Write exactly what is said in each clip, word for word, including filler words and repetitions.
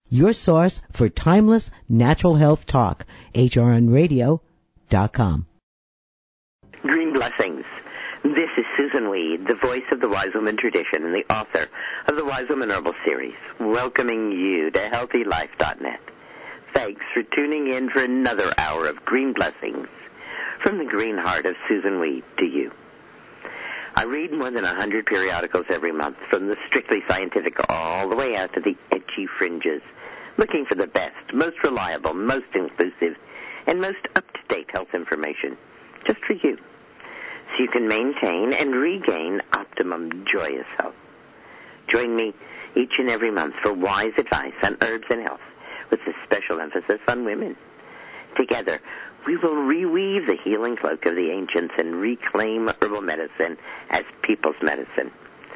your source for timeless natural health talk. H R N radio dot com. Green Blessings. This is Susun Weed, the voice of the Wise Woman tradition and the author of the Wise Woman Herbal Series, welcoming you to healthy life dot net. Thanks for tuning in for another hour of Green Blessings from the green heart of Susun Weed to you. I read more than one hundred periodicals every month, from the strictly scientific all the way out to the edgy fringes, looking for the best, most reliable, most inclusive, and most up-to-date health information, just for you, so you can maintain and regain optimum joyous health. Join me each and every month for wise advice on herbs and health, with a special emphasis on women. Together, we will reweave the healing cloak of the ancients and reclaim herbal medicine as people's medicine.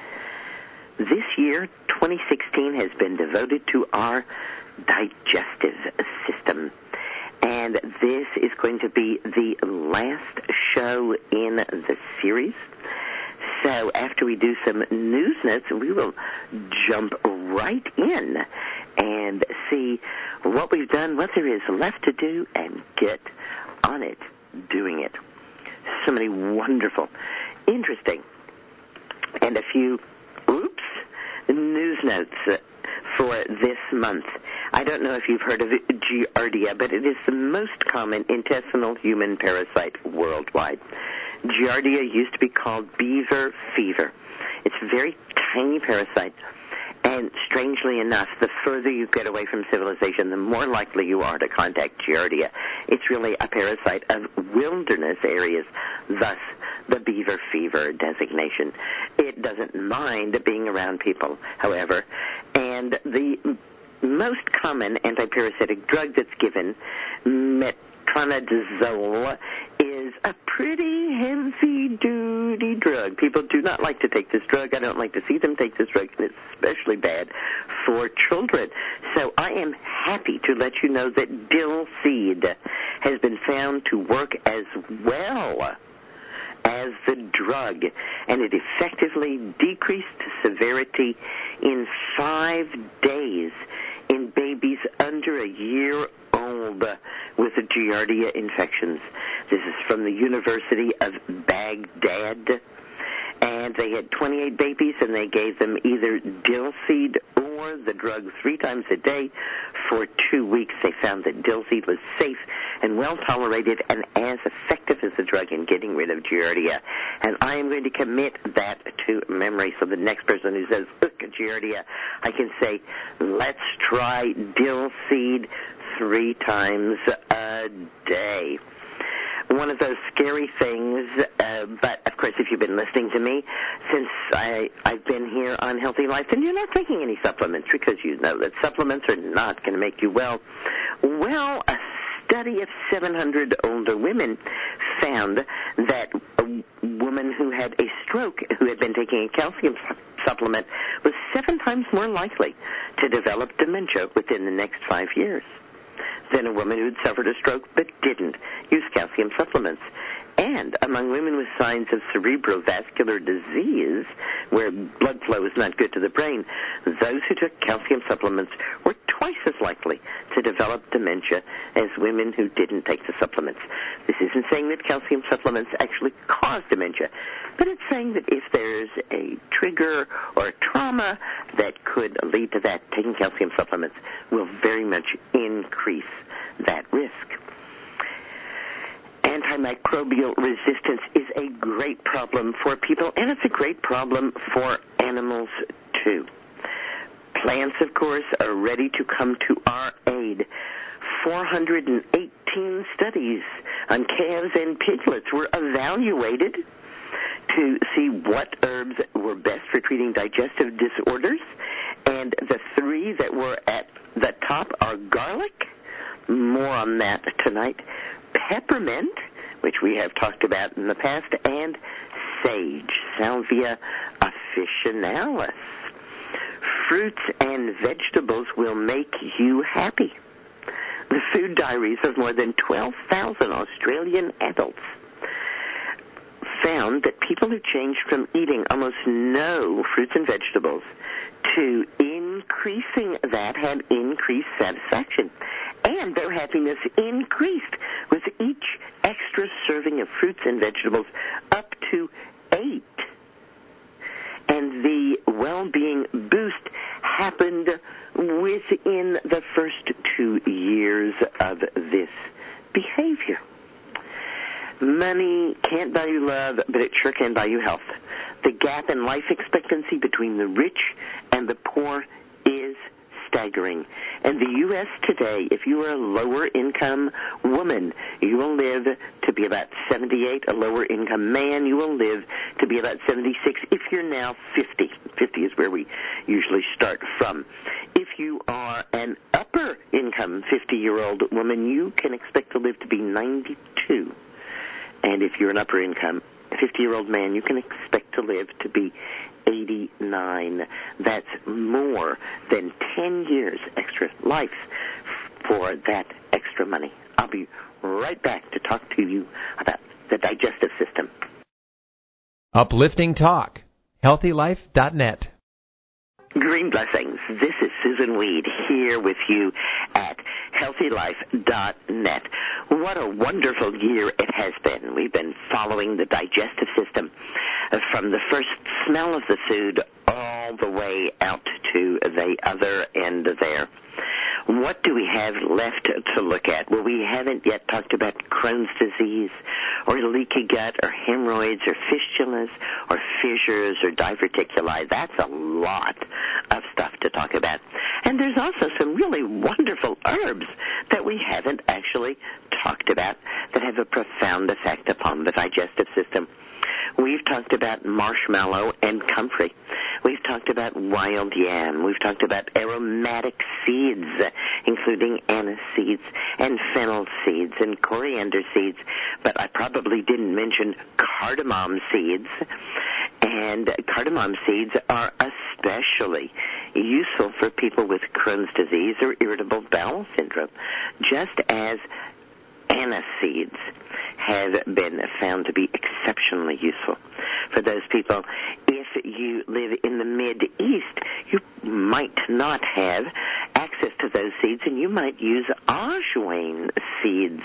This year, twenty sixteen, has been devoted to our digestive system. And this is going to be the last show in the series. So after we do some news notes, we will jump right in and see what we've done, what there is left to do, and get on it, doing it. So many wonderful, interesting, and a few, oops, news notes for this month. I don't know if you've heard of Giardia, but it is the most common intestinal human parasite worldwide. Giardia used to be called beaver fever. It's a very tiny parasite, and strangely enough, the further you get away from civilization, the more likely you are to contact Giardia. It's really a parasite of wilderness areas, thus the beaver fever designation. It doesn't mind being around people, however, and the most common antiparasitic drug that's given, metronidazole, is a pretty heavy-duty drug. People do not like to take this drug. I don't like to see them take this drug, and it's especially bad for children. So I am happy to let you know that dill seed has been found to work as well as the drug, and it effectively decreased severity in five days in babies under a year old with the Giardia infections. This is from the University of Baghdad, and they had twenty-eight babies, and they gave them either dill seed or the drug three times a day for two weeks. They found that dill seed was safe and well tolerated and as effective as the drug in getting rid of Giardia. And I am going to commit that to memory, so the next person who says, look, Giardia, I can say, let's try dill seed three times a day. One of those scary things, uh, but of course if you've been listening to me since I, I've been here on Healthy Life, then you're not taking any supplements, because you know that supplements are not going to make you well. Well, a study of seven hundred older women found that a woman who had a stroke, who had been taking a calcium supplement, was seven times more likely to develop dementia within the next five years than a woman who had suffered a stroke but didn't use calcium supplements. And among women with signs of cerebrovascular disease, where blood flow is not good to the brain, those who took calcium supplements were twice as likely to develop dementia as women who didn't take the supplements. This isn't saying that calcium supplements actually cause dementia, but it's saying that if there's a trigger or a trauma that could lead to that, taking calcium supplements will very much increase that risk. Antimicrobial resistance is a great problem for people, and it's a great problem for animals, too. Plants, of course, are ready to come to our aid. four hundred eighteen studies on calves and piglets were evaluated to see what herbs were best for treating digestive disorders, and the three that were at the top are garlic, more on that tonight, peppermint, which we have talked about in the past, and sage, Salvia officinalis. Fruits and vegetables will make you happy. The food diaries of more than twelve thousand Australian adults found that people who changed from eating almost no fruits and vegetables to in increasing that had increased satisfaction. And their happiness increased with each extra serving of fruits and vegetables up to eight. And the well-being boost happened within the first two years of this behavior. Money can't buy you love, but it sure can buy you health. The gap in life expectancy between the rich and the poor is staggering. In the U S today, if you are a lower income woman, you will live to be about seventy-eight. A lower income man, you will live to be about seventy-six if you're now fifty. fifty is where we usually start from. If you are an upper income fifty-year-old woman, you can expect to live to be ninety-two. And if you're an upper income fifty-year-old man, you can expect to live to be eighty-nine. That's more than ten years extra life for that extra money. I'll be right back to talk to you about the digestive system. Uplifting Talk. healthy life dot net. Green blessings. This is Susan Weed here with you at healthy life dot net. What a wonderful year it has been. We've been following the digestive system from the first smell of the food all the way out to the other end there. What do we have left to look at? Well, we haven't yet talked about Crohn's disease or leaky gut or hemorrhoids or fistulas or fissures or diverticuli. That's a lot of stuff to talk about. And there's also some really wonderful herbs that we haven't actually talked about that have a profound effect upon the digestive system. We've talked about marshmallow and comfrey. We've talked about wild yam. We've talked about aromatic seeds, including anise seeds and fennel seeds and coriander seeds. But I probably didn't mention cardamom seeds. And cardamom seeds are especially useful for people with Crohn's disease or irritable bowel syndrome, just as anise seeds have been found to be exceptionally useful for those people. If you live in the Mid-East, you might not have access to those seeds, and you might use ajwain seeds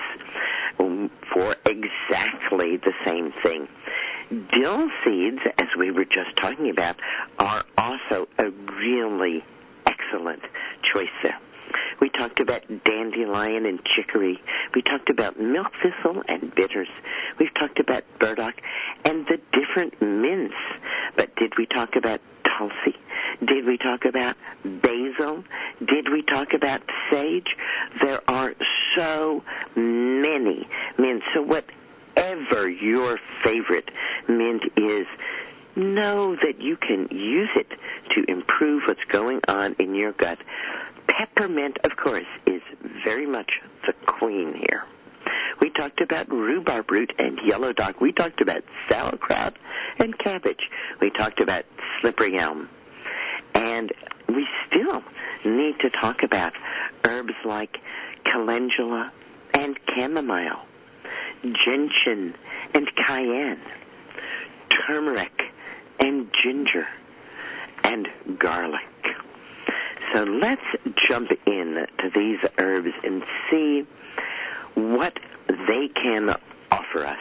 for exactly the same thing. Dill seeds, as we were just talking about, are also a really excellent choice there. We talked about dandelion and chicory. We talked about milk thistle and bitters. We've talked about burdock and the different mints. But did we talk about tulsi? Did we talk about basil? Did we talk about sage? There are so many mints. So whatever your favorite mint is, know that you can use it to improve what's going on in your gut. Peppermint, of course, is very much the queen here. We talked about rhubarb root and yellow dock. We talked about sauerkraut and cabbage. We talked about slippery elm. And we still need to talk about herbs like calendula and chamomile, gentian and cayenne, turmeric and ginger, and garlic. So let's jump in to these herbs and see what they can offer us.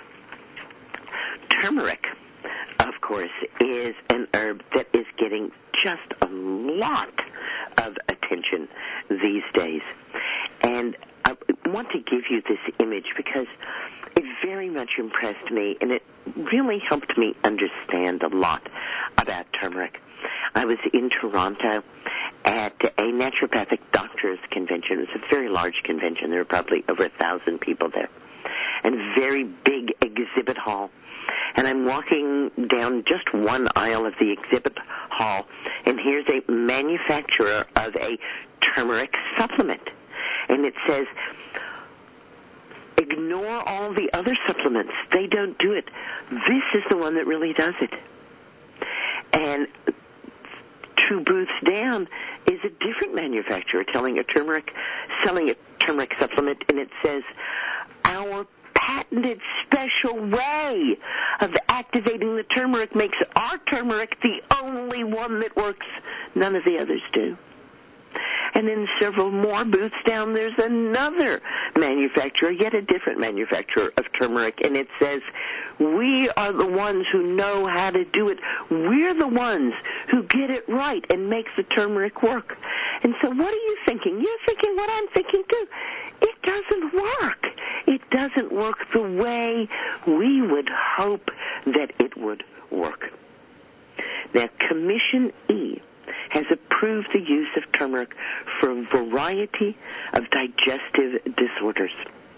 Turmeric, of course, is an herb that is getting just a lot of attention these days. And I want to give you this image because it very much impressed me, and it really helped me understand a lot about turmeric. I was in Toronto at a naturopathic doctors convention. It was a very large convention. There were probably over a thousand people there. And a very big exhibit hall. And I'm walking down just one aisle of the exhibit hall, and here's a manufacturer of a turmeric supplement. And it says, ignore all the other supplements. They don't do it. This is the one that really does it. And two booths down is a different manufacturer telling a turmeric, selling a turmeric supplement, and it says, our patented special way of activating the turmeric makes our turmeric the only one that works. None of the others do. And in several more booths down, there's another manufacturer, yet a different manufacturer of turmeric, and it says, we are the ones who know how to do it. We're the ones who get it right and makes the turmeric work. And so what are you thinking? You're thinking what I'm thinking too. It doesn't work. It doesn't work the way we would hope that it would work. Now, Commission E has approved the use of turmeric for a variety of digestive disorders.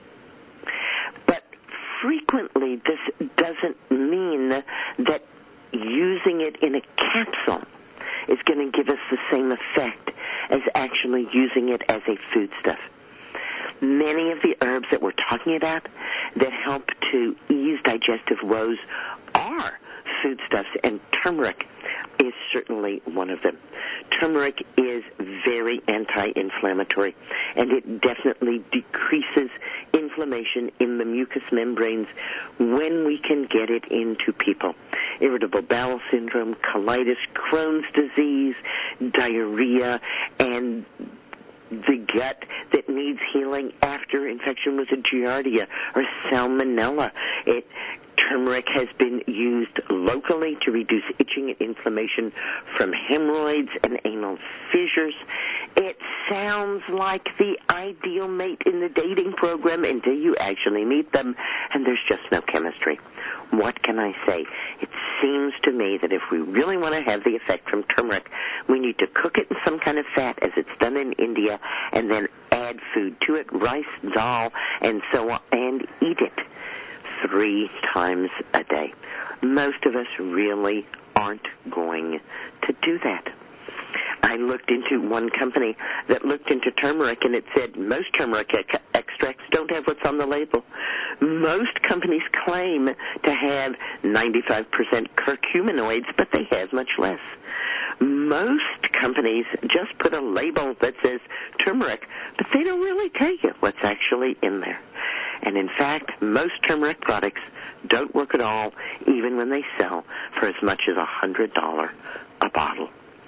But frequently this doesn't mean that using it in a capsule is going to give us the same effect as actually using it as a foodstuff. Many of the herbs that we're talking about that help to ease digestive woes are foodstuffs, and turmeric is certainly one of them. Turmeric is very anti-inflammatory, and it definitely decreases inflammation in the mucous membranes when we can get it into people. Irritable bowel syndrome, colitis, Crohn's disease, diarrhea, and the gut that needs healing after infection with a Giardia or Salmonella. It Turmeric has been used locally to reduce itching and inflammation from hemorrhoids and anal fissures. It sounds like the ideal mate in the dating program until you actually meet them, and there's just no chemistry. What can I say? It seems to me that if we really want to have the effect from turmeric, we need to cook it in some kind of fat, as it's done in India, and then add food to it, rice, dal, and so on, and eat it three times a day. Most of us really aren't going to do that. I looked into one company that looked into turmeric, and it said most turmeric ex- extracts don't have what's on the label. Most companies claim to have ninety-five percent curcuminoids, but they have much less. Most companies just put a label that says turmeric, but they don't really tell you what's actually in there. And in fact, most turmeric products don't work at all, even when they sell for as much as one hundred dollars a bottle.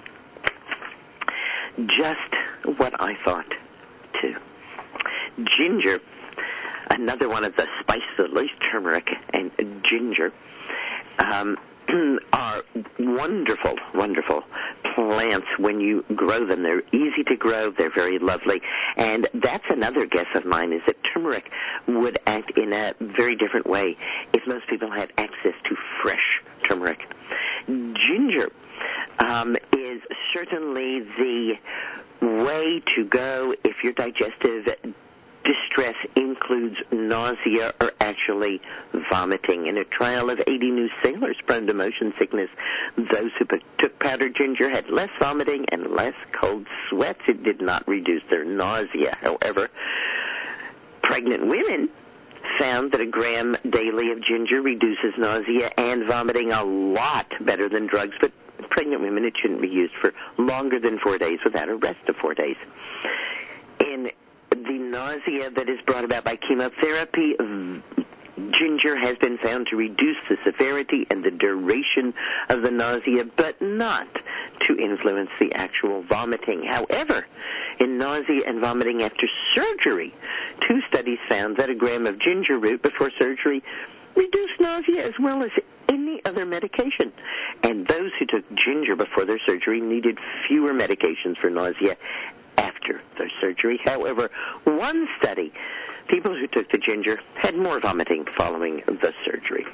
Just what I thought, too. Ginger, another one of the spices, at least turmeric and ginger, um, are wonderful, wonderful plants when you grow them. They're easy to grow. They're very lovely. And that's another guess of mine, is that turmeric would act in a very different way if most people had access to fresh turmeric. Ginger um, is certainly the way to go if your digestive distress includes nausea or actually vomiting. In a trial of eighty new sailors prone to motion sickness, those who took powdered ginger had less vomiting and less cold sweats. It did not reduce their nausea. However, pregnant women found that a gram daily of ginger reduces nausea and vomiting a lot better than drugs, but pregnant women, it shouldn't be used for longer than four days without a rest of four days. In the nausea that is brought about by chemotherapy, ginger has been found to reduce the severity and the duration of the nausea, but not to influence the actual vomiting. However, in nausea and vomiting after surgery, two studies found that a gram of ginger root before surgery reduced nausea as well as any other medication. And those who took ginger before their surgery needed fewer medications for nausea after their surgery. However, one study, people who took the ginger had more vomiting following the surgery.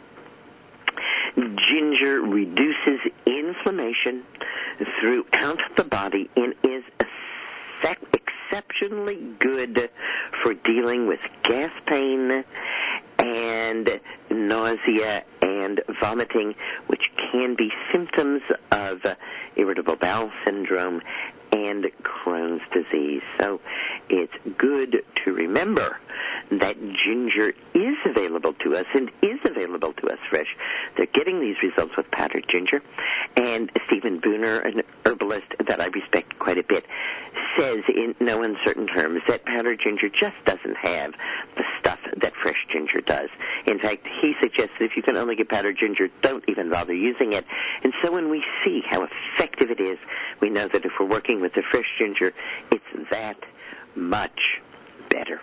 Ginger reduces inflammation throughout the body and is exceptionally good for dealing with gas pain and nausea and vomiting, which can be symptoms of uh, irritable bowel syndrome and Crohn's disease. So it's good to remember that ginger is available to us and is available to us fresh. They're getting these results with powdered ginger. And Stephen Booner, an herbalist that I respect quite a bit, says in no uncertain terms that powdered ginger just doesn't have the stuff that fresh ginger does. In fact, he suggests that if you can only get powdered ginger, don't even bother using it. And so when we see how effective it is, we know that if we're working with the fresh ginger, it's that much better.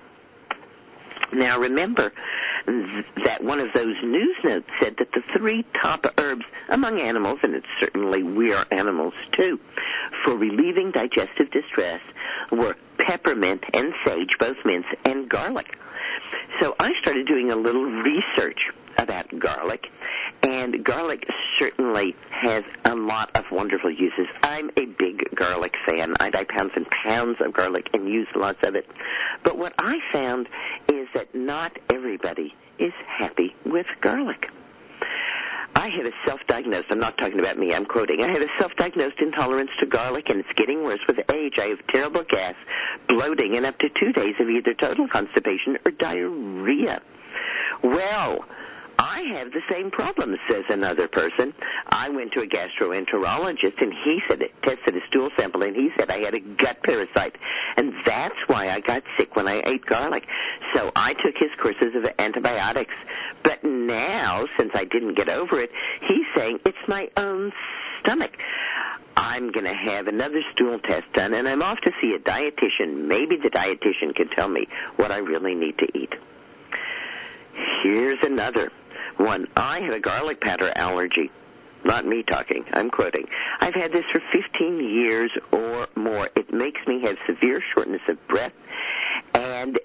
Now remember that one of those news notes said that the three top herbs among animals, and it's certainly we are animals too, for relieving digestive distress were peppermint and sage, both mints, and garlic. So I started doing a little research about garlic, and garlic certainly has a lot of wonderful uses. I'm a big garlic fan. I buy pounds and pounds of garlic and use lots of it. But what I found is that not everybody is happy with garlic. I have a self-diagnosed, I'm not talking about me, I'm quoting, I have a self-diagnosed intolerance to garlic, and it's getting worse with age. I have terrible gas, bloating, and up to two days of either total constipation or diarrhea. Well, I have the same problem, says another person. I went to a gastroenterologist, and he said it tested a stool sample, and he said I had a gut parasite, and that's why I got sick when I ate garlic. So I took his courses of antibiotics. But now, since I didn't get over it, he's saying it's my own stomach. I'm going to have another stool test done, and I'm off to see a dietitian. Maybe the dietitian can tell me what I really need to eat. Here's another one. I have a garlic powder allergy. Not me talking. I'm quoting. I've had this for fifteen years or more. It makes me have severe shortness of breath and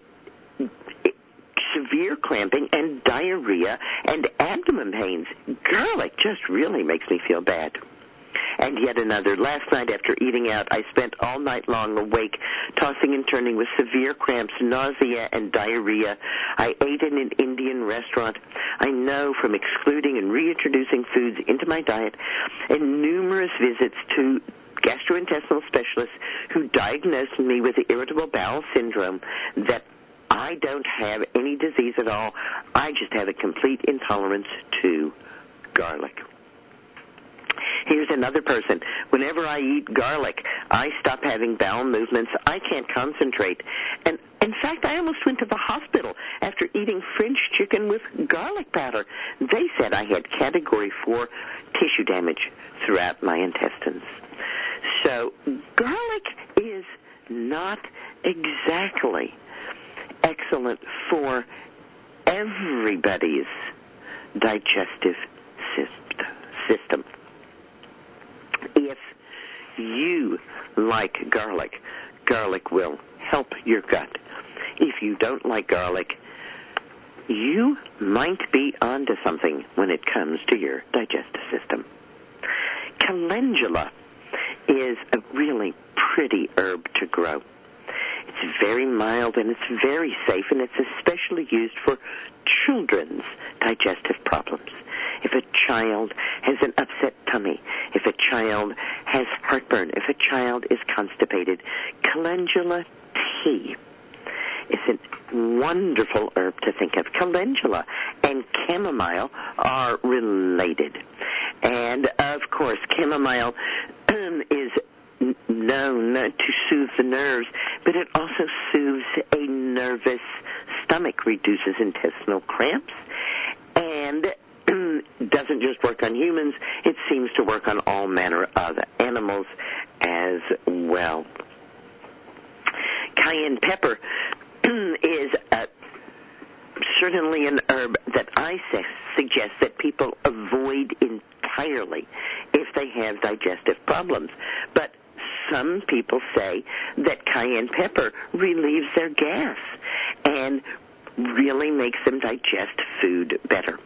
severe cramping and diarrhea and abdomen pains. Garlic just really makes me feel bad. And yet another. Last night after eating out, I spent all night long awake, tossing and turning with severe cramps, nausea, and diarrhea. I ate in an Indian restaurant. I know from excluding and reintroducing foods into my diet and numerous visits to gastrointestinal specialists who diagnosed me with irritable bowel syndrome that I don't have any disease at all. I just have a complete intolerance to garlic. Here's another person. Whenever I eat garlic, I stop having bowel movements. I can't concentrate. And in fact, I almost went to the hospital after eating French chicken with garlic powder. They said I had category four tissue damage throughout my intestines. So garlic is not exactly excellent for everybody's digestive system. If you like garlic, garlic will help your gut. If you don't like garlic, you might be onto something when it comes to your digestive system. Calendula is a really pretty herb to grow. It's very mild and it's very safe, and it's especially used for children's digestive problems. If a child has an upset tummy, if a child has heartburn, if a child is constipated, calendula tea is a wonderful herb to think of. Calendula and chamomile are related. And, of course, chamomile is known to soothe the nerves, but it also soothes a nervous stomach, reduces intestinal cramps, and doesn't just work on humans, it seems to work on all manner of animals as well. Cayenne pepper is uh, certainly an herb that I su- suggest that people avoid entirely if they have digestive problems. But some people say that cayenne pepper relieves their gas and really makes them digest food better.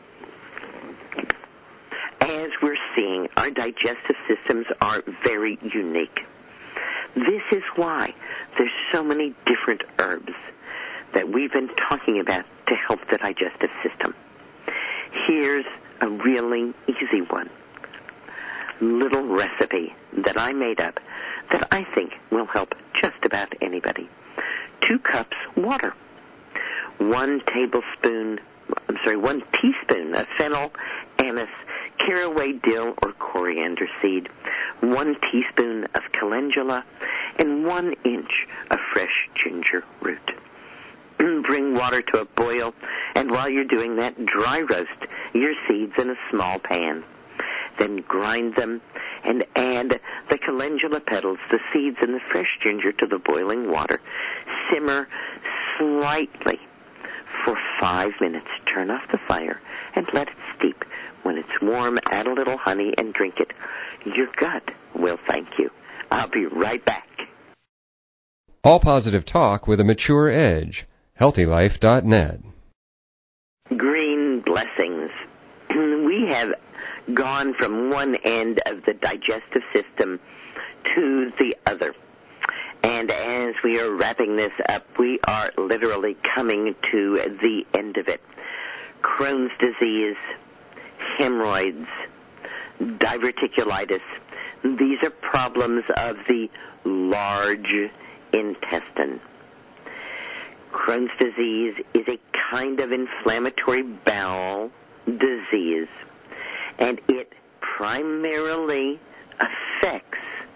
As we're seeing, our digestive systems are very unique. This is why there's so many different herbs that we've been talking about to help the digestive system. Here's a really easy one. Little recipe that I made up that I think will help just about anybody. Two cups water. One tablespoon, I'm sorry, one teaspoon of fennel, anise, caraway, dill, or coriander seed, one teaspoon of calendula, and one inch of fresh ginger root. bring water to a boil, and while you're doing that, dry roast your seeds in a small pan. Then grind them and add the calendula petals, the seeds, and the fresh ginger to the boiling water. Simmer slightly for five minutes. Turn off the fire and let it steep. When it's warm, add a little honey and drink it. Your gut will thank you. I'll be right back. All positive talk with a mature edge. healthy life dot net. Green blessings. We have gone from one end of the digestive system to the other. And as we are wrapping this up, we are literally coming to the end of it. Crohn's disease, hemorrhoids, diverticulitis. These are problems of the large intestine. Crohn's disease is a kind of inflammatory bowel disease, and it primarily affects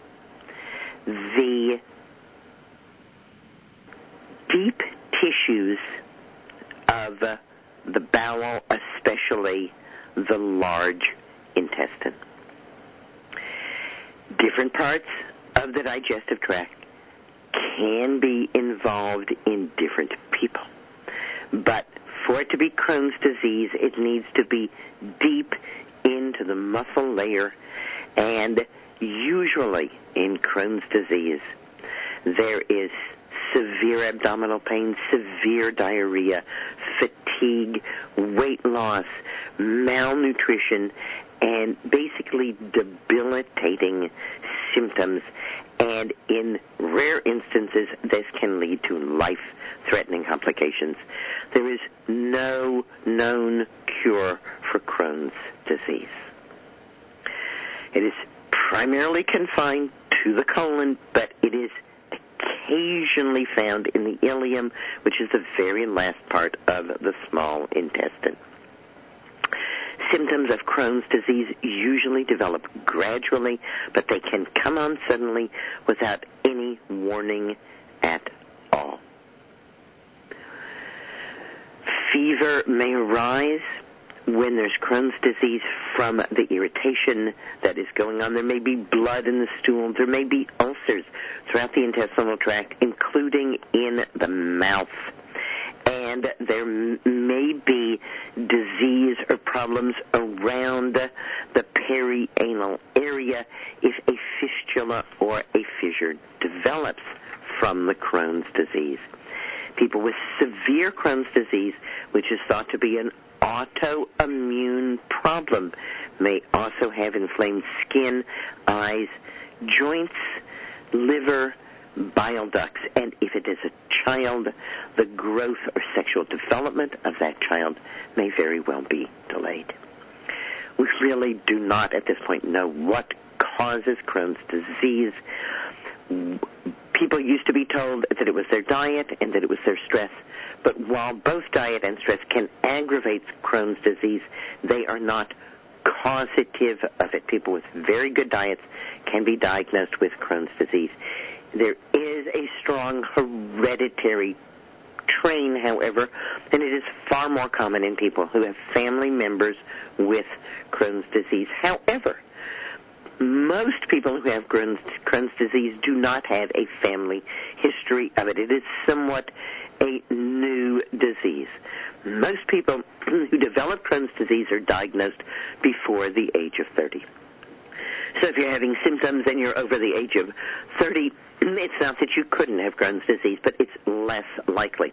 the deep tissues of uh, the bowel, especially the large intestine. Different parts of the digestive tract can be involved in different people. But for it to be Crohn's disease, it needs to be deep into the muscle layer, and usually in Crohn's disease, there is severe abdominal pain, severe diarrhea, fatigue, weight loss, malnutrition, and basically debilitating symptoms. And in rare instances, this can lead to life-threatening complications. There is no known cure for Crohn's disease. It is primarily confined to the colon, but it is occasionally found in the ileum, which is the very last part of the small intestine. Symptoms of Crohn's disease usually develop gradually, but they can come on suddenly without any warning at all. Fever may arise when there's Crohn's disease from the irritation that is going on. There may be blood in the stool. There may be ulcers throughout the intestinal tract, including in the mouth. And there may be disease or problems around the perianal area if a fistula or a fissure develops from the Crohn's disease. People with severe Crohn's disease, which is thought to be an autoimmune problem, may also have inflamed skin, eyes, joints, liver, bile ducts, and if it is a child, the growth or sexual development of that child may very well be delayed. We really do not at this point know what causes Crohn's disease. People used to be told that it was their diet and that it was their stress, but while both diet and stress can aggravate Crohn's disease, they are not causative of it. People with very good diets can be diagnosed with Crohn's disease. There is a strong hereditary train, however, and it is far more common in people who have family members with Crohn's disease. However, most people who have Crohn's, Crohn's disease do not have a family history of it. It is somewhat a new disease. Most people who develop Crohn's disease are diagnosed before the age of thirty. So if you're having symptoms and you're over the age of thirty, it's not that you couldn't have Crohn's disease, but it's less likely.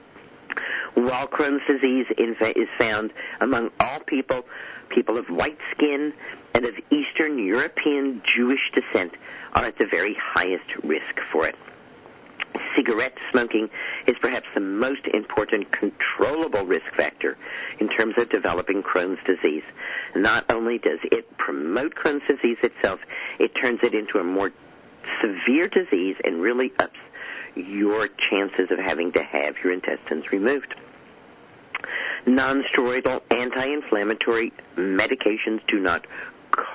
While Crohn's disease is found among all people, people of white skin and of Eastern European Jewish descent are at the very highest risk for it. Cigarette smoking is perhaps the most important controllable risk factor in terms of developing Crohn's disease. Not only does it promote Crohn's disease itself, it turns it into a more severe disease and really ups your chances of having to have your intestines removed. Non-steroidal anti-inflammatory medications do not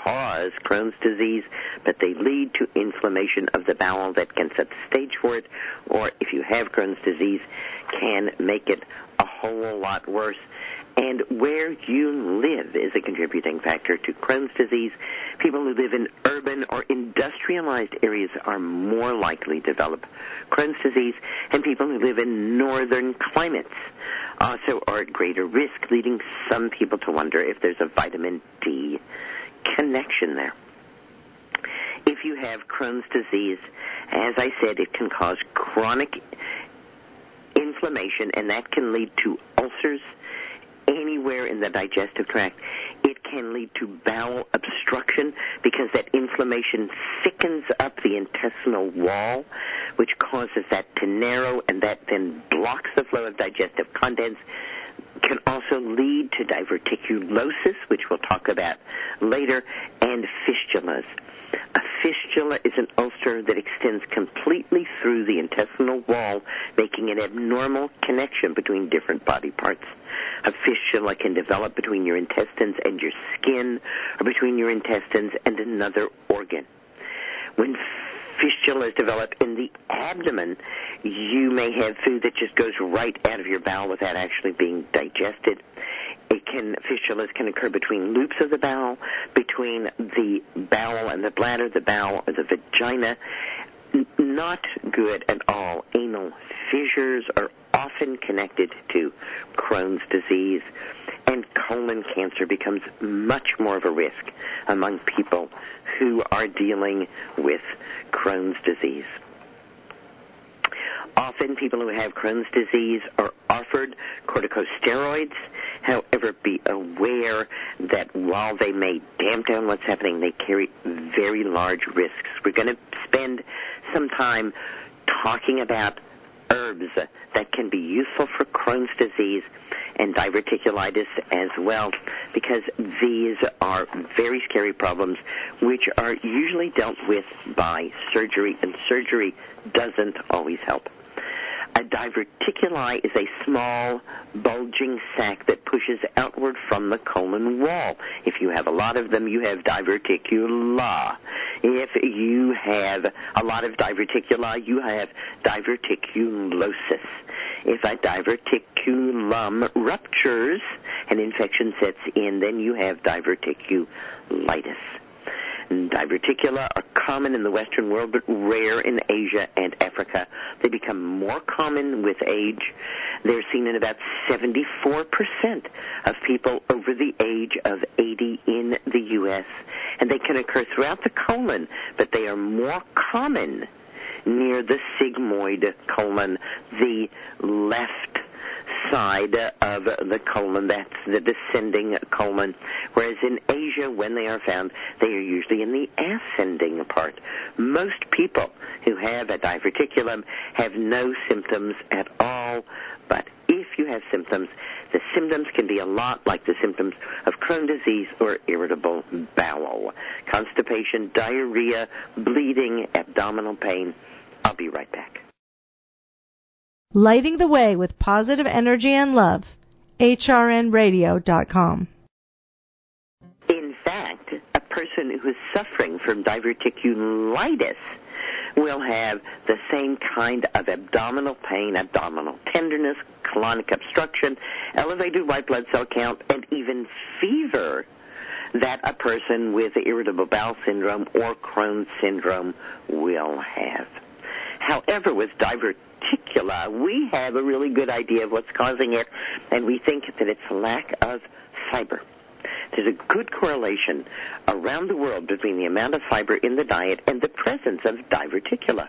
cause Crohn's disease, but they lead to inflammation of the bowel that can set the stage for it, or if you have Crohn's disease, can make it a whole lot worse. And where you live is a contributing factor to Crohn's disease. People who live in urban or industrialized areas are more likely to develop Crohn's disease, and people who live in northern climates also are at greater risk, leading some people to wonder if there's a vitamin D connection there. If you have Crohn's disease, as I said, it can cause chronic inflammation, and that can lead to ulcers anywhere in the digestive tract. It can lead to bowel obstruction because that inflammation thickens up the intestinal wall, which causes that to narrow, and that then blocks the flow of digestive contents. Can also lead to diverticulosis, which we'll talk about later, and fistulas. A fistula is an ulcer that extends completely through the intestinal wall, making an abnormal connection between different body parts. A fistula can develop between your intestines and your skin, or between your intestines and another organ. When fistulas develop in the abdomen, you may have food that just goes right out of your bowel without actually being digested. It can, fistulas can occur between loops of the bowel, between the bowel and the bladder, the bowel or the vagina. N- not good at all. Anal fissures are often connected to Crohn's disease, and colon cancer becomes much more of a risk among people who are dealing with Crohn's disease. Often people who have Crohn's disease are offered corticosteroids. However, be aware that while they may damp down what's happening, they carry very large risks. We're going to spend some time talking about herbs that can be useful for Crohn's disease and diverticulitis as well, because these are very scary problems which are usually dealt with by surgery, and surgery doesn't always help. A diverticuli is a small, bulging sac that pushes outward from the colon wall. If you have a lot of them, you have diverticula. If you have a lot of diverticula, you have diverticulosis. If a diverticulum ruptures and infection sets in, then you have diverticulitis. Diverticula are common in the Western world, but rare in Asia and Africa. They become more common with age. They're seen in about seventy-four percent of people over the age of eighty in the U S, and they can occur throughout the colon, but they are more common near the sigmoid colon, the left side of the colon. That's the descending colon. Whereas in Asia, when they are found, they are usually in the ascending part. Most people who have a diverticulum have no symptoms at all, but if you have symptoms, the symptoms can be a lot like the symptoms of Crohn's disease or irritable bowel. Constipation, diarrhea, bleeding, abdominal pain. I'll be right back. Lighting the way with positive energy and love. H R N radio dot com. In fact, a person who is suffering from diverticulitis will have the same kind of abdominal pain, abdominal tenderness, colonic obstruction, elevated white blood cell count, and even fever that a person with irritable bowel syndrome or Crohn's syndrome will have. However, with diverticula, we have a really good idea of what's causing it, and we think that it's a lack of fiber. There's a good correlation around the world between the amount of fiber in the diet and the presence of diverticula.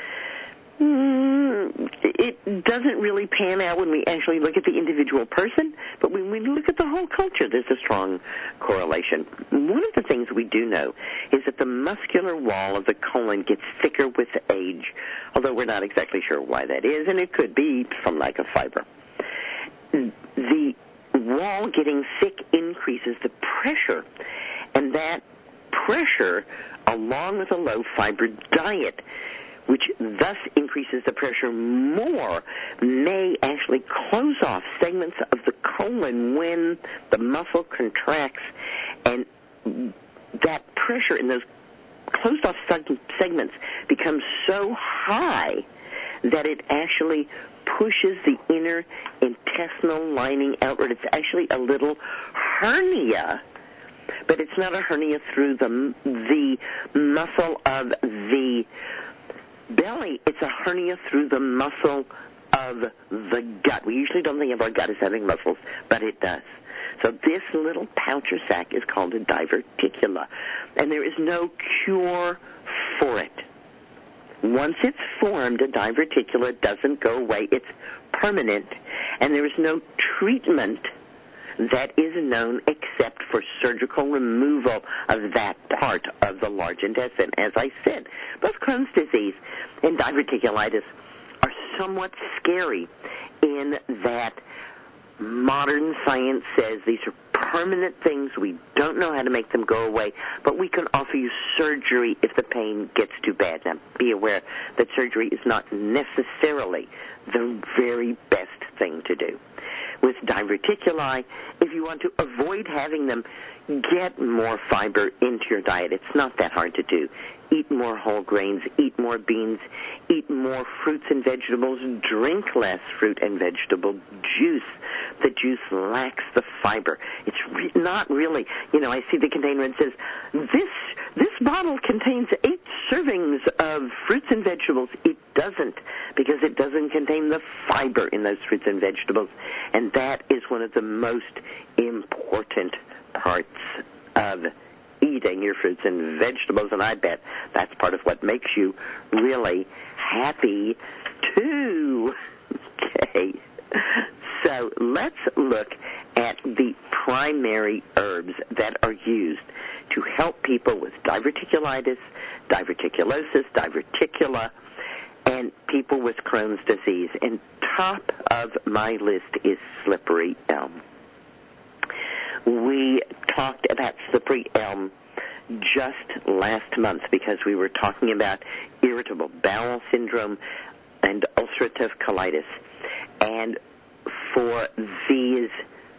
Mm, it doesn't really pan out when we actually look at the individual person, but when we look at the whole culture, there's a strong correlation. One of the things we do know is that the muscular wall of the colon gets thicker with age, although we're not exactly sure why that is, and it could be from lack of fiber. The wall getting thick increases the pressure, and that pressure, along with a low-fiber diet, which thus increases the pressure more, may actually close off segments of the colon when the muscle contracts, and that pressure in those closed-off seg- segments becomes so high that it actually pushes the inner intestinal lining outward. It's actually a little hernia, but it's not a hernia through the the muscle of the belly. It's a hernia through the muscle of the gut. We usually don't think of our gut as having muscles, but it does. So this little pouch or sac is called a diverticula, and there is no cure for it. Once it's formed, a diverticula doesn't go away. It's permanent, and there is no treatment that is known except for surgical removal of that part of the large intestine. As I said, both Crohn's disease and diverticulitis are somewhat scary in that modern science says these are permanent things. We don't know how to make them go away, but we can offer you surgery if the pain gets too bad. Now, be aware that surgery is not necessarily the very best thing to do. With diverticuli, if you want to avoid having them, get more fiber into your diet. It's not that hard to do. Eat more whole grains, eat more beans, eat more fruits and vegetables, drink less fruit and vegetable juice. The juice lacks the fiber. It's re- not really, you know, I see the container and it says, this, this bottle contains eight servings of fruits and vegetables. It doesn't, because it doesn't contain the fiber in those fruits and vegetables. And that is one of the most important parts of eating your fruits and vegetables, and I bet that's part of what makes you really happy, too. Okay. So let's look at the primary herbs that are used to help people with diverticulitis, diverticulosis, diverticula, and people with Crohn's disease. And top of my list is slippery elm. We talked about slippery elm just last month because we were talking about irritable bowel syndrome and ulcerative colitis. And for these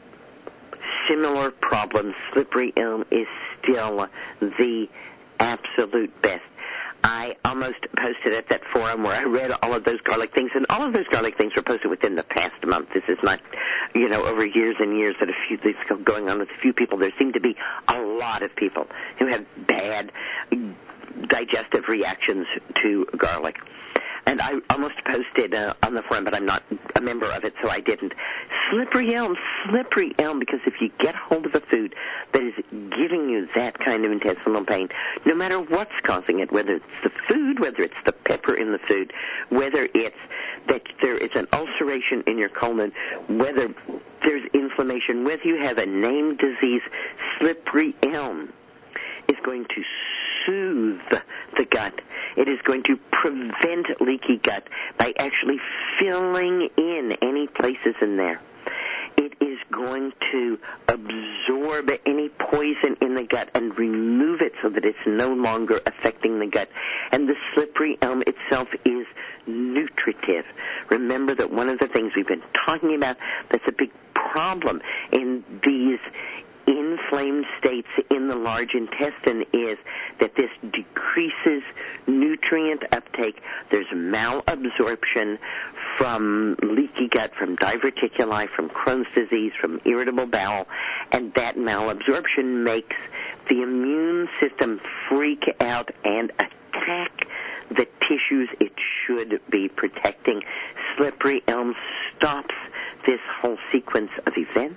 similar problems, slippery elm is still the absolute best. I almost posted at that forum where I read all of those garlic things, and all of those garlic things were posted within the past month. This is not, you know, over years and years that a few things going on with a few people. There seem to be a lot of people who have bad digestive reactions to garlic. And I almost posted uh, on the forum, but I'm not a member of it, so I didn't. Slippery elm, slippery elm, because if you get hold of a food that is giving you that kind of intestinal pain, no matter what's causing it, whether it's the food, whether it's the pepper in the food, whether it's that there is an ulceration in your colon, whether there's inflammation, whether you have a named disease, slippery elm is going to soothe the gut. It is going to prevent leaky gut by actually filling in any places in there. It is going to absorb any poison in the gut and remove it so that it's no longer affecting the gut. And the slippery elm itself is nutritive. Remember that one of the things we've been talking about that's a big problem in these inflamed states in the large intestine is that this decreases nutrient uptake. There's malabsorption from leaky gut, from diverticuli, from Crohn's disease, from irritable bowel, and that malabsorption makes the immune system freak out and attack the tissues it should be protecting. Slippery elm stops this whole sequence of events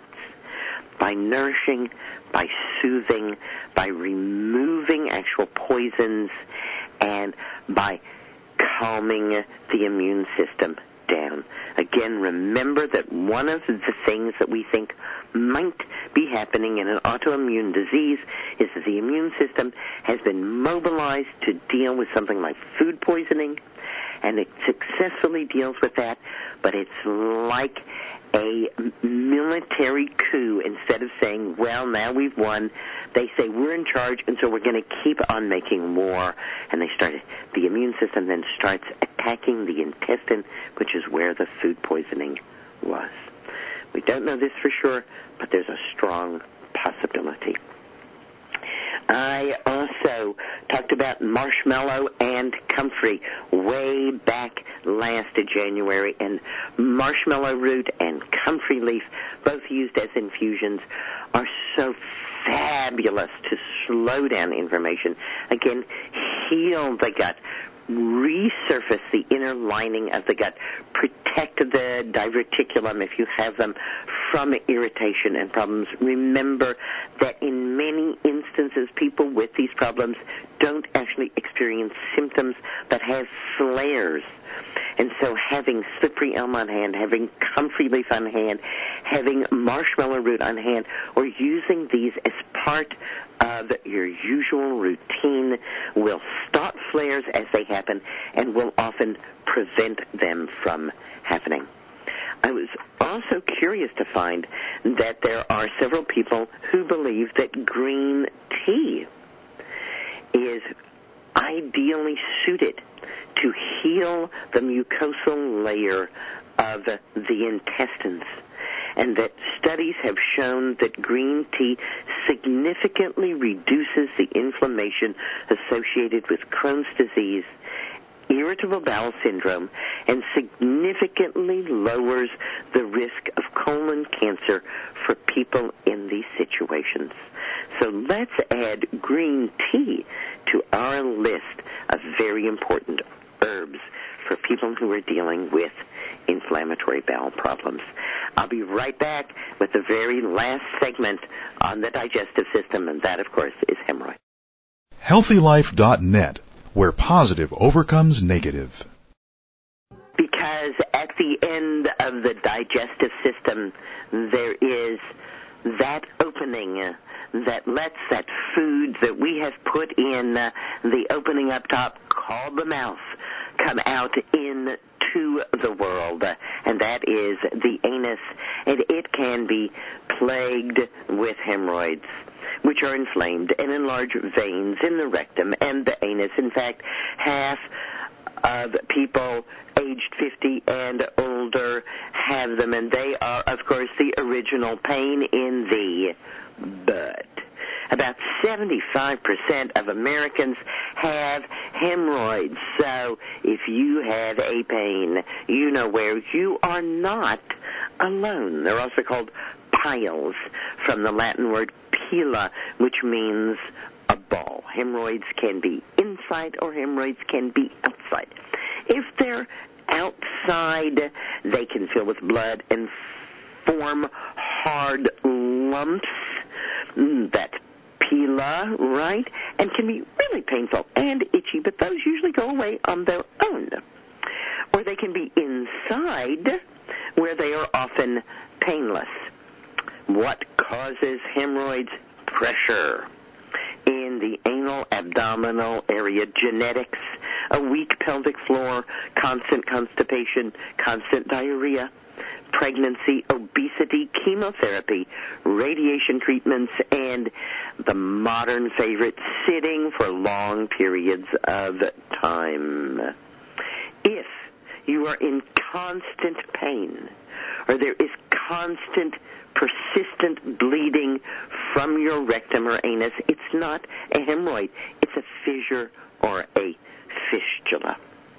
by nourishing, by soothing, by removing actual poisons, and by calming the immune system down. Again, remember that one of the things that we think might be happening in an autoimmune disease is that the immune system has been mobilized to deal with something like food poisoning, and it successfully deals with that, but it's like a military coup. Instead of saying, well, now we've won, they say we're in charge, and so we're going to keep on making war. And they started, the immune system then starts attacking the intestine, which is where the food poisoning was. We don't know this for sure, but there's a strong possibility. I also talked about marshmallow and comfrey way back last January, and marshmallow root and comfrey leaf, both used as infusions, are so fabulous to slow down inflammation. Again, heal the gut, resurface the inner lining of the gut, protect the diverticulum if you have them from irritation and problems. Remember that in many instances, people with these problems don't actually experience symptoms but have flares. And so having slippery elm on hand, having comfrey leaf on hand, having marshmallow root on hand, or using these as part of your usual routine will stop flares as they happen and will often prevent them from happening. I was also curious to find that there are several people who believe that green tea is ideally suited to heal the mucosal layer of the intestines, and that studies have shown that green tea significantly reduces the inflammation associated with Crohn's disease, irritable bowel syndrome, and significantly lowers the risk of colon cancer for people in these situations. So let's add green tea to our list of very important herbs for people who are dealing with inflammatory bowel problems. I'll be right back with the very last segment on the digestive system, and that, of course, is hemorrhoid. healthy life dot net, where positive overcomes negative. Because at the end of the digestive system, there is that opening uh, that lets that food that we have put in uh, the opening up top, called the mouth, come out into the world, uh, and that is the anus, and it can be plagued with hemorrhoids, which are inflamed and enlarge veins in the rectum and the anus. In fact, half of people aged fifty and older have them, and they are, of course, the original pain in the butt. About seventy-five percent of Americans have hemorrhoids, so if you have a pain, you know where you are not alone. They're also called piles, from the Latin word pila, which means a ball. Hemorrhoids can be inside or hemorrhoids can be outside. If they're outside, they can fill with blood and form hard lumps. That's pila, right? And can be really painful and itchy, but those usually go away on their own. Or they can be inside, where they are often painless. What causes hemorrhoids? Pressure in the anal abdominal area, genetics, a weak pelvic floor, constant constipation, constant diarrhea, pregnancy, obesity, chemotherapy, radiation treatments, and the modern favorite, sitting for long periods of time. If you are in constant pain, or there is constant persistent bleeding from your rectum or anus, it's not a hemorrhoid. It's a fissure or a fistula.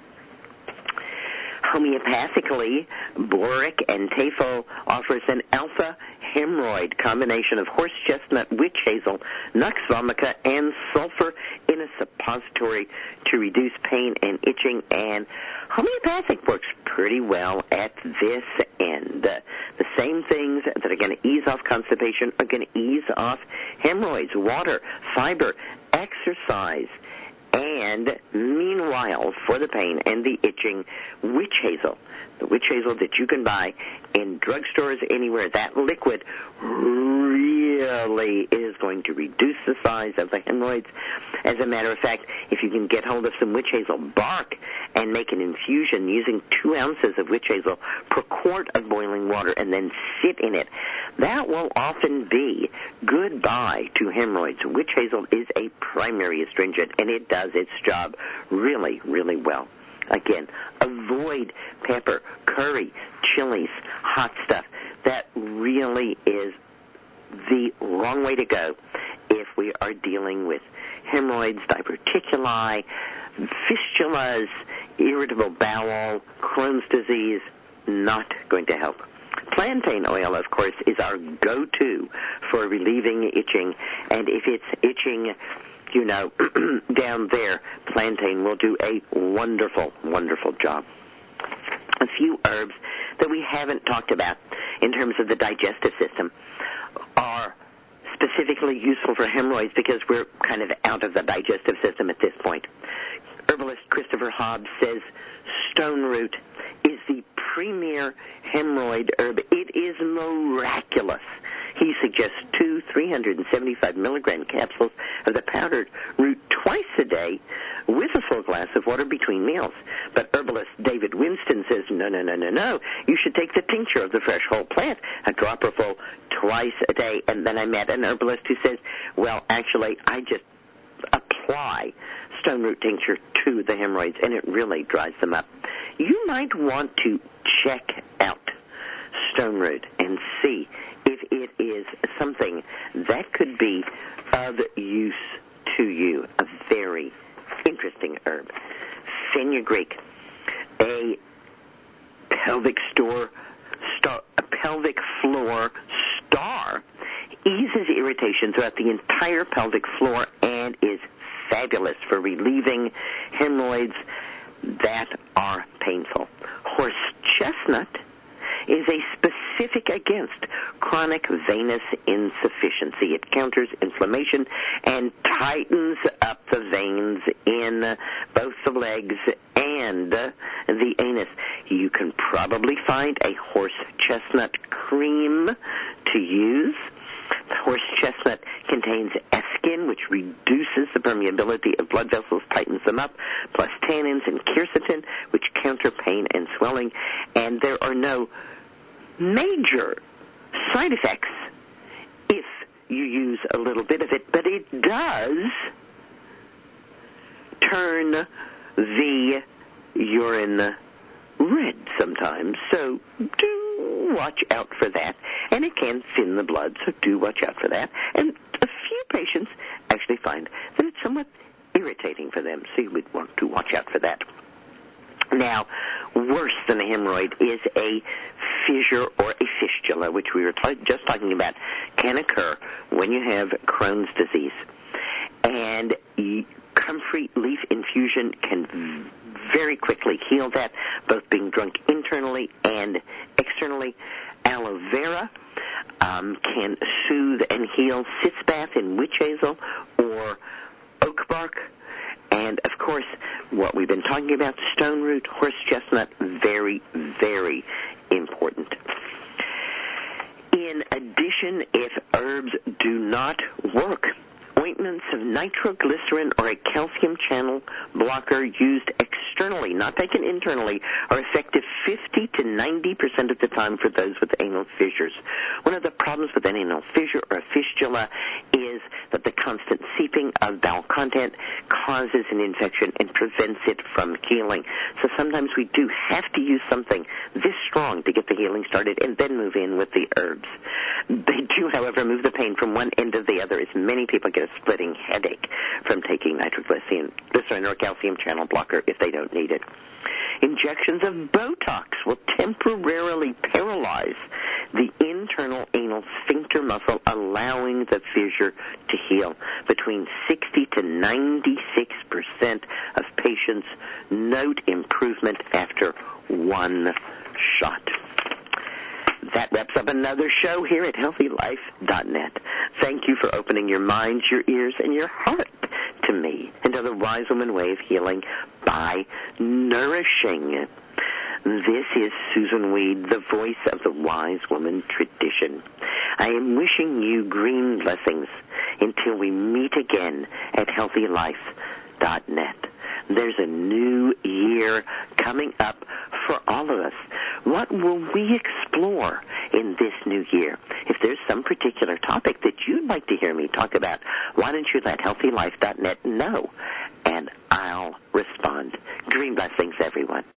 Homeopathically, boric and tafel offers an alpha hemorrhoid combination of horse chestnut, witch hazel, nux vomica, and sulfur in a suppository to reduce pain and itching, and homeopathic works pretty well at this end. The same things that are going to ease off constipation are going to ease off hemorrhoids: water, fiber, exercise, and meanwhile, for the pain and the itching, witch hazel. The witch hazel that you can buy in drugstores anywhere, that liquid really is going to reduce the size of the hemorrhoids. As a matter of fact, if you can get hold of some witch hazel bark and make an infusion using two ounces of witch hazel per quart of boiling water and then sit in it, that will often be goodbye to hemorrhoids. Witch hazel is a primary astringent, and it does its job really, really well. Again, avoid pepper, curry, chilies, hot stuff. That really is the wrong way to go. if we are dealing with hemorrhoids, diverticuli, fistulas, irritable bowel, Crohn's disease. Not going to help. Plantain oil, of course, is our go-to for relieving itching, and if it's itching, you know, down there, plantain will do a wonderful, wonderful job. A few herbs that we haven't talked about in terms of the digestive system are specifically useful for hemorrhoids because we're kind of out of the digestive system at this point. Herbalist Christopher Hobbs says stone root is the premier hemorrhoid herb. It is miraculous. He suggests two three hundred seventy-five milligram capsules of the powdered root twice a day with a full glass of water between meals. But herbalist David Winston says, no, no, no, no, no. You should take the tincture of the fresh whole plant, a dropper full twice a day. And then I met an herbalist who says, well, actually, I just apply stone root tincture to the hemorrhoids, and it really dries them up. You might want to check out stone root and see if it is something that could be of use to you. A very interesting herb. Fenugreek, a pelvic store, star, a pelvic floor star, eases irritation throughout the entire pelvic floor and is fabulous for relieving hemorrhoids that are painful. Horse chestnut is a specific against chronic venous insufficiency. It counters inflammation and tightens up the veins in both the legs and the anus. You can probably find a horse chestnut cream to use. Horse chestnut contains eskin, which reduces the permeability of blood vessels, tightens them up, plus tannins and quercetin, which counter pain and swelling. And there are no major side effects if you use a little bit of it, but it does turn the urine red sometimes, so do watch out for that. And it can thin the blood, so do watch out for that. And a few patients actually find that it's somewhat irritating for them, so you would want to watch out for that. Now, worse than a hemorrhoid is a fissure or a fistula, which we were t- just talking about, can occur when you have Crohn's disease. And comfrey leaf infusion can very quickly heal that, both being drunk internally and externally. Aloe vera um, can soothe and heal sitz bath in witch hazel or oak bark. And, of course, what we've been talking about, stone root, horse chestnut, very, very important. In addition, if herbs do not work, ointments of nitroglycerin or a calcium channel blocker used externally, not taken internally, are effective fifty to ninety percent of the time for those with anal fissures. One of the problems with an anal fissure or a fistula is that the constant seeping of bowel content causes an infection and prevents it from healing. So sometimes we do have to use something this strong to get the healing started and then move in with the herbs. They do, however, move the pain from one end to the other, as many people get a splitting headache from taking nitroglycerin or calcium channel blocker if they don't need it. Injections of Botox will temporarily paralyze the internal anal sphincter muscle, allowing the fissure to heal. Between sixty to ninety-six percent of patients note improvement after one shot. That wraps up another show here at healthy life dot net. Thank you for opening your minds, your ears, and your heart to me and to the Wise Woman way of healing by nourishing. This is Susan Weed, the voice of the Wise Woman tradition. I am wishing you green blessings until we meet again at healthy life dot net. There's a new year coming up for all of us. What will we explore in this new year? If there's some particular topic that you'd like to hear me talk about, why don't you let healthy life dot net know, and I'll respond. Green blessings, everyone.